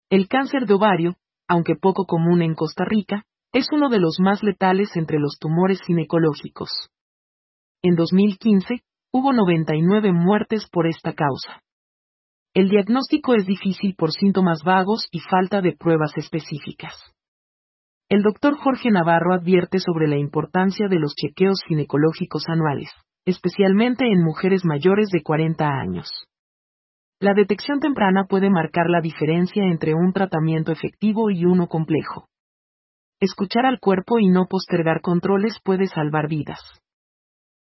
El cáncer de ovario, aunque poco común en Costa Rica, es uno de los más letales entre los tumores ginecológicos. En 2015, hubo 99 muertes por esta causa. El diagnóstico es difícil por síntomas vagos y falta de pruebas específicas. El doctor Jorge Navarro advierte sobre la importancia de los chequeos ginecológicos anuales, especialmente en mujeres mayores de 40 años. La detección temprana puede marcar la diferencia entre un tratamiento efectivo y uno complejo. Escuchar al cuerpo y no postergar controles puede salvar vidas.